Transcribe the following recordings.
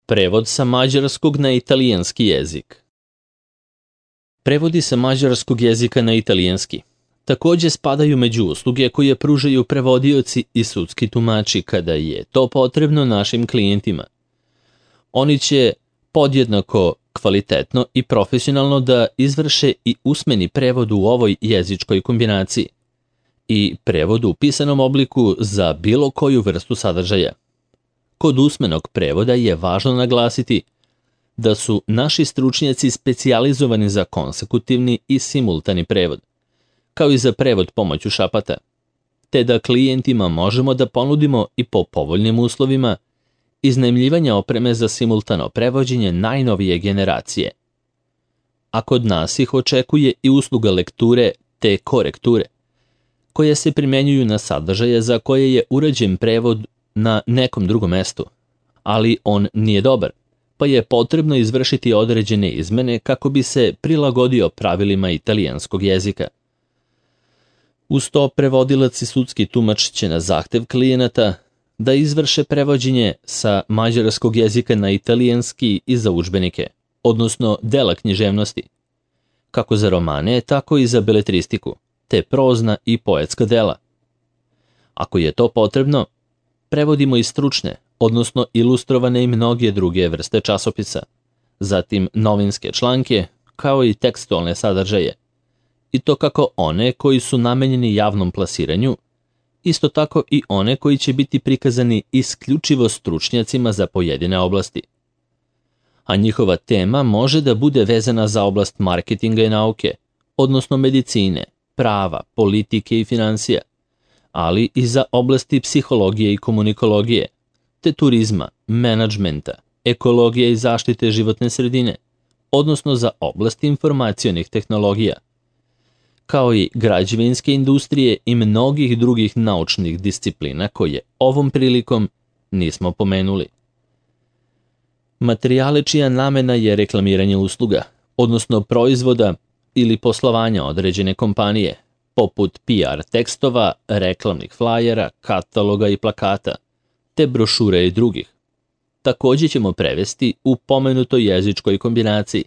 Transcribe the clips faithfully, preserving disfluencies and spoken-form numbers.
Prevod sa mađarskog na italijanski jezik. Prevodi sa mađarskog jezika na italijanski takođe spadaju među usluge koje pružaju prevodioci i sudski tumači kada je to potrebno našim klijentima. Oni će podjednako kvalitetno i profesionalno da izvrše i usmeni prevod u ovoj jezičkoj kombinaciji i prevod u pisanom obliku za bilo koju vrstu sadržaja. Kod usmenog prevoda je važno naglasiti da su naši stručnjaci specijalizovani za konsekutivni i simultani prevod, kao i za prevod pomoću šapata, te da klijentima možemo da ponudimo i po povoljnim uslovima iznajmljivanja opreme za simultano prevođenje najnovije generacije. A kod nas ih očekuje i usluga lekture te korekture, koje se primenjuju na sadržaje za koje je urađen prevod na nekom drugom mestu, ali on nije dobar, pa je potrebno izvršiti određene izmene kako bi se prilagodio pravilima italijanskog jezika. Uz to prevodilac i sudski tumač će na zahtev klijenata da izvrše prevođenje sa mađarskog jezika na italijanski i za udžbenike, odnosno dela književnosti, kako za romane, tako i za beletristiku, te prozna i poetska dela. Ako je to potrebno, prevodimo i stručne, odnosno ilustrovane i mnoge druge vrste časopisa, zatim novinske članke, kao i tekstualne sadržaje, i to kako one koji su namenjeni javnom plasiranju, isto tako i one koji će biti prikazani isključivo stručnjacima za pojedine oblasti. A njihova tema može da bude vezana za oblast marketinga i nauke, odnosno medicine, prava, politike i finansija, ali i za oblasti psihologije i komunikologije, te turizma, menadžmenta, ekologije i zaštite životne sredine, odnosno za oblasti informacionih tehnologija, kao i građevinske industrije i mnogih drugih naučnih disciplina koje ovom prilikom nismo pomenuli. Materijale čija namena je reklamiranje usluga, odnosno proizvoda ili poslovanja određene kompanije, poput P R tekstova, reklamnih flajera, kataloga i plakata, te brošure i drugih. Takođe ćemo prevesti u pomenutoj jezičkoj kombinaciji.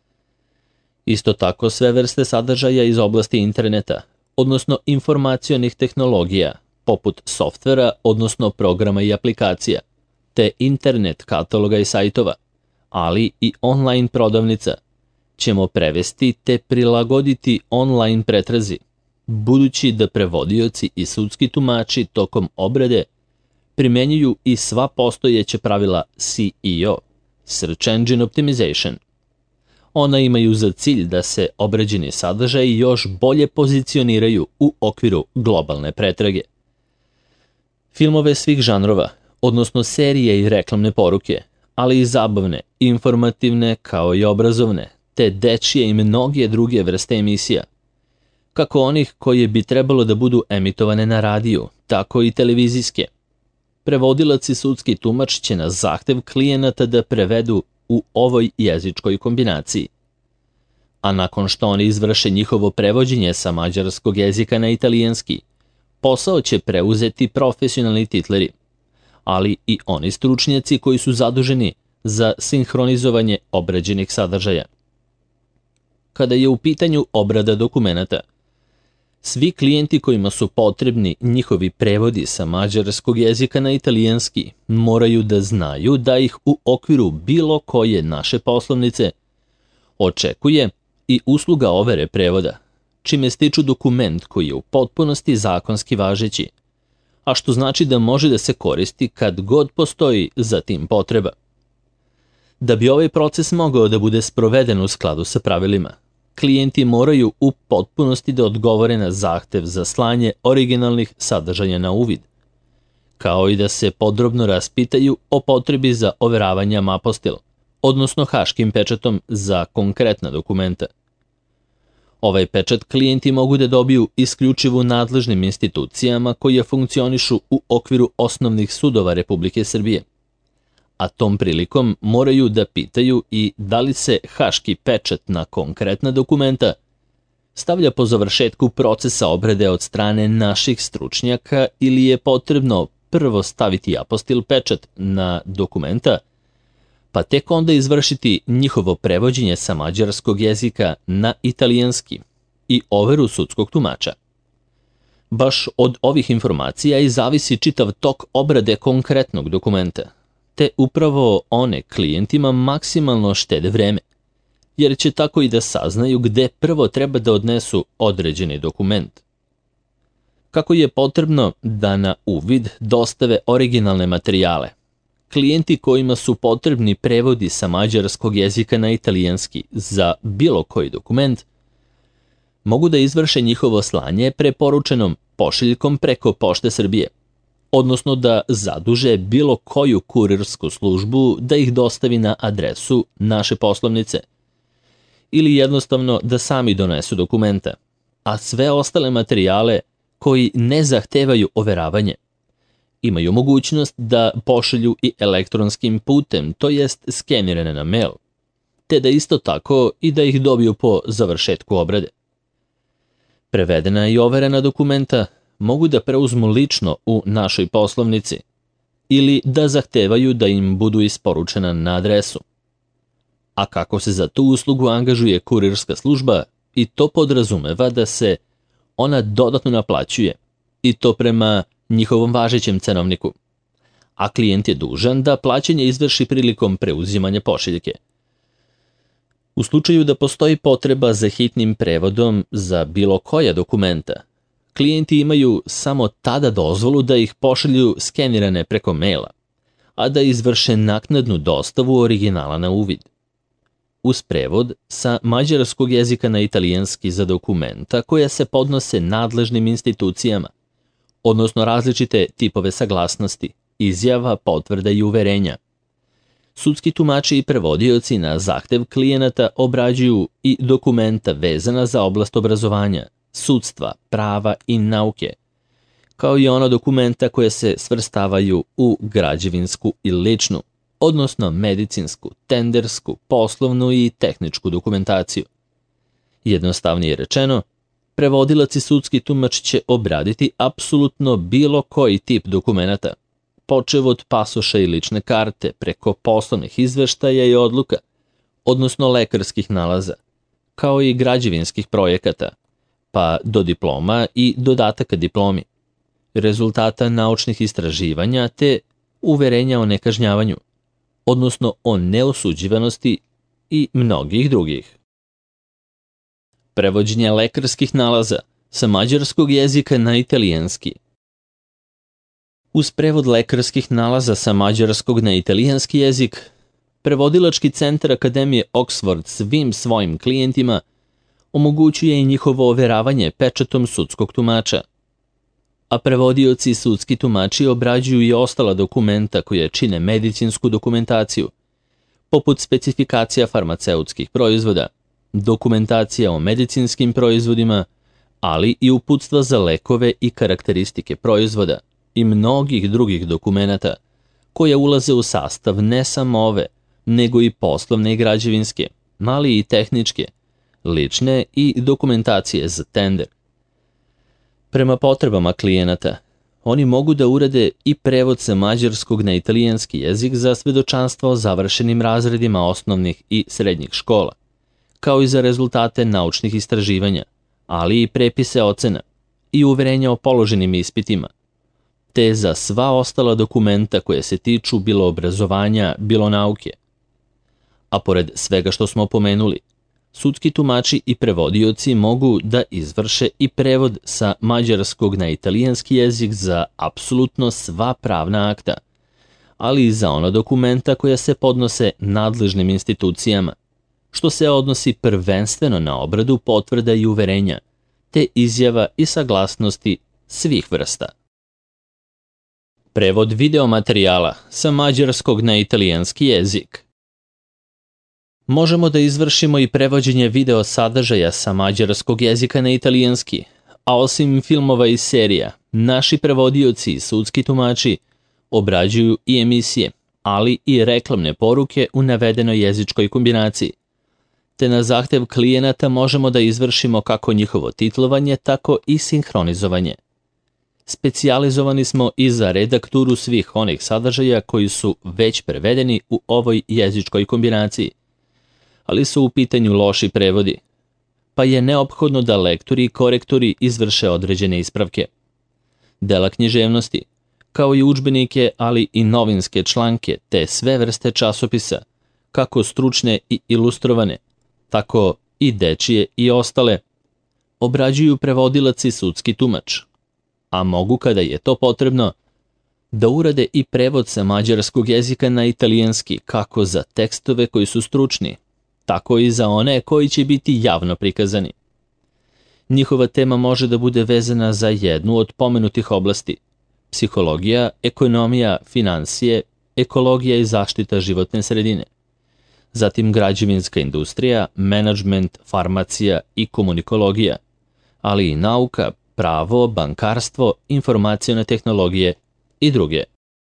Isto tako sve vrste sadržaja iz oblasti interneta, odnosno informacionih tehnologija, poput softvera, odnosno programa i aplikacija, te internet kataloga i sajtova, ali i online prodavnica, ćemo prevesti te prilagoditi online pretrazi, budući da prevodioci i sudski tumači tokom obrade primenjuju i sva postojeća pravila S E O, Search Engine Optimization. Ona imaju za cilj da se obrađeni sadržaji još bolje pozicioniraju u okviru globalne pretrage. Filmove svih žanrova, odnosno serije i reklamne poruke, ali i zabavne, informativne kao i obrazovne, te dečije i mnoge druge vrste emisija, kako onih koje bi trebalo da budu emitovane na radiju, tako i televizijske. Prevodilac i sudski tumač će na zahtev klijenata da prevedu u ovoj jezičkoj kombinaciji. A nakon što oni izvrše njihovo prevođenje sa mađarskog jezika na italijanski, posao će preuzeti profesionalni titleri, ali i oni stručnjaci koji su zaduženi za sinhronizovanje obrađenih sadržaja. Kada je u pitanju obrada dokumenata, svi klijenti kojima su potrebni njihovi prevodi sa mađarskog jezika na italijanski moraju da znaju da ih u okviru bilo koje naše poslovnice očekuje i usluga overe prevoda, čime stiču dokument koji je u potpunosti zakonski važeći, a što znači da može da se koristi kad god postoji za tim potreba. Da bi ovaj proces mogao da bude sproveden u skladu sa pravilima, klijenti moraju u potpunosti da odgovore na zahtev za slanje originalnih sadržaja na uvid, kao i da se podrobno raspitaju o potrebi za overavanjem apostil, odnosno haškim pečatom za konkretna dokumenta. Ovaj pečat klijenti mogu da dobiju isključivo nadležnim institucijama koje funkcionišu u okviru osnovnih sudova Republike Srbije, a tom prilikom moraju da pitaju i da li se haški pečat na konkretna dokumenta stavlja po završetku procesa obrade od strane naših stručnjaka ili je potrebno prvo staviti apostil pečat na dokumenta, pa tek onda izvršiti njihovo prevođenje sa mađarskog jezika na italijanski i overu sudskog tumača. Baš od ovih informacija i zavisi čitav tok obrade konkretnog dokumenta, te upravo one klijentima maksimalno štede vreme, jer će tako i da saznaju gde prvo treba da odnesu određeni dokument. Kako je potrebno da na uvid dostave originalne materijale, klijenti kojima su potrebni prevodi sa mađarskog jezika na italijanski za bilo koji dokument, mogu da izvrše njihovo slanje preporučenom pošiljkom preko Pošte Srbije, odnosno da zaduže bilo koju kurirsku službu da ih dostavi na adresu naše poslovnice, ili jednostavno da sami donesu dokumenta, a sve ostale materijale koji ne zahtevaju overavanje imaju mogućnost da pošalju i elektronskim putem, to jest skenirane na mail, te da isto tako i da ih dobiju po završetku obrade. Prevedena i overena dokumenta mogu da preuzmu lično u našoj poslovnici ili da zahtevaju da im budu isporučena na adresu. A kako se za tu uslugu angažuje kurirska služba, i to podrazumeva da se ona dodatno naplaćuje, i to prema njihovom važećem cenovniku, a klijent je dužan da plaćanje izvrši prilikom preuzimanja pošiljke. U slučaju da postoji potreba za hitnim prevodom za bilo koja dokumenta, klijenti imaju samo tada dozvolu da ih pošalju skenirane preko maila, a da izvrše naknadnu dostavu originala na uvid. Uz prevod sa mađarskog jezika na italijanski za dokumenta koja se podnose nadležnim institucijama, odnosno različite tipove saglasnosti, izjava, potvrda i uverenja. Sudski tumači i prevodioci na zahtev klijenata obrađuju i dokumenta vezana za oblast obrazovanja, sudstva, prava i nauke, kao i ona dokumenta koje se svrstavaju u građevinsku i ličnu, odnosno medicinsku, tendersku, poslovnu i tehničku dokumentaciju. Jednostavnije rečeno, prevodilac i sudski tumač će obraditi apsolutno bilo koji tip dokumenata, počev od pasoša i lične karte, preko poslovnih izveštaja i odluka, odnosno lekarskih nalaza, kao i građevinskih projekata, pa do diploma i dodataka diplomi, rezultata naučnih istraživanja te uverenja o nekažnjavanju, odnosno o neosuđivanosti i mnogih drugih. Prevođenje lekarskih nalaza sa mađarskog jezika na italijanski. Uz prevod lekarskih nalaza sa mađarskog na italijanski jezik, prevodilački centar Akademije Oxford svim svojim klijentima omogućuje i njihovo overavanje pečatom sudskog tumača, a prevodioci i sudski tumači obrađuju i ostala dokumenta koje čine medicinsku dokumentaciju, poput specifikacija farmaceutskih proizvoda, dokumentacija o medicinskim proizvodima, ali i uputstva za lekove i karakteristike proizvoda i mnogih drugih dokumenata koje ulaze u sastav ne samo ove, nego i poslovne i građevinske, mali i tehničke, lične i dokumentacije za tender. Prema potrebama klijenata, oni mogu da urade i prevod sa mađarskog na italijanski jezik za svedočanstvo o završenim razredima osnovnih i srednjih škola, kao i za rezultate naučnih istraživanja, ali i prepise ocena i uverenja o položenim ispitima, te za sva ostala dokumenta koje se tiču bilo obrazovanja, bilo nauke. A pored svega što smo pomenuli, sudski tumači i prevodioci mogu da izvrše i prevod sa mađarskog na italijanski jezik za apsolutno sva pravna akta, ali i za ona dokumenta koja se podnose nadležnim institucijama, što se odnosi prvenstveno na obradu potvrda i uverenja, te izjava i saglasnosti svih vrsta. Prevod videomaterijala sa mađarskog na italijanski jezik. Možemo da izvršimo i prevođenje video sadržaja sa mađarskog jezika na italijanski, a osim filmova i serija, naši prevodioci i sudski tumači obrađuju i emisije, ali i reklamne poruke u navedenoj jezičkoj kombinaciji, te na zahtev klijenata možemo da izvršimo kako njihovo titlovanje, tako i sinhronizovanje. Specijalizovani smo i za redakturu svih onih sadržaja koji su već prevedeni u ovoj jezičkoj kombinaciji, ali su u pitanju loši prevodi, pa je neophodno da lektori i korektori izvrše određene ispravke. Dela književnosti, kao i udžbenike, ali i novinske članke, te sve vrste časopisa, kako stručne i ilustrovane, tako i dečije i ostale, obrađuju prevodilac i sudski tumač, a mogu, kada je to potrebno, da urade i prevod sa mađarskog jezika na italijanski, kako za tekstove koji su stručni, tako i za one koji će biti javno prikazani. Njihova tema može da bude vezana za jednu od pomenutih oblasti: psihologija, ekonomija, finansije, ekologija i zaštita životne sredine. Zatim građevinska industrija, menadžment, farmacija i komunikologija, ali i nauka, pravo, bankarstvo, informacione tehnologije i druge.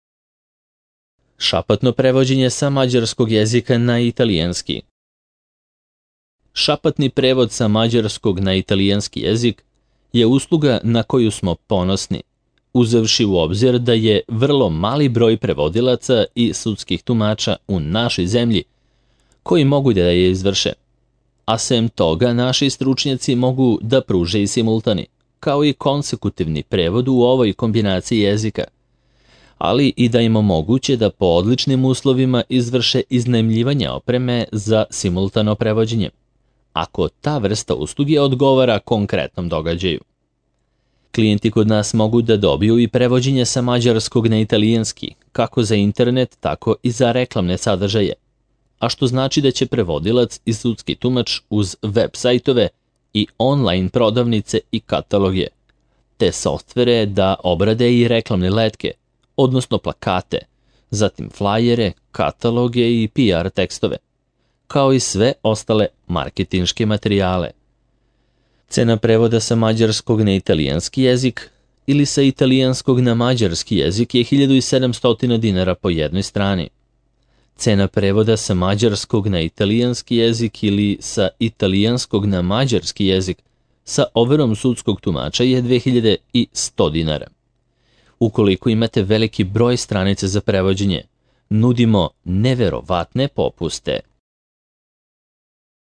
Šapatno prevođenje sa mađarskog jezika na italijanski. Šapatni prevod sa mađarskog na italijanski jezik je usluga na koju smo ponosni, uzevši u obzir da je vrlo mali broj prevodilaca i sudskih tumača u našoj zemlji koji mogu da je izvrše, a sem toga naši stručnjaci mogu da pruže i simultani, kao i konsekutivni prevod u ovoj kombinaciji jezika, ali i da im omoguće da po odličnim uslovima izvrše iznajmljivanje opreme za simultano prevođenje, ako ta vrsta usluge odgovara konkretnom događaju. Klijenti kod nas mogu da dobiju i prevođenje sa mađarskog na italijanski, kako za internet, tako i za reklamne sadržaje, a što znači da će prevodilac i sudski tumač uz web sajtove i online prodavnice i kataloge, te softvere da obrade i reklamne letke, odnosno plakate, zatim flajere, kataloge i P R tekstove, kao i sve ostale marketinške materijale. Cena prevoda sa mađarskog na italijanski jezik ili sa italijanskog na mađarski jezik je hiljadu sedamsto dinara po jednoj strani. Cena prevoda sa mađarskog na italijanski jezik ili sa italijanskog na mađarski jezik sa overom sudskog tumača je dve hiljade sto dinara. Ukoliko imate veliki broj stranica za prevođenje, nudimo neverovatne popuste.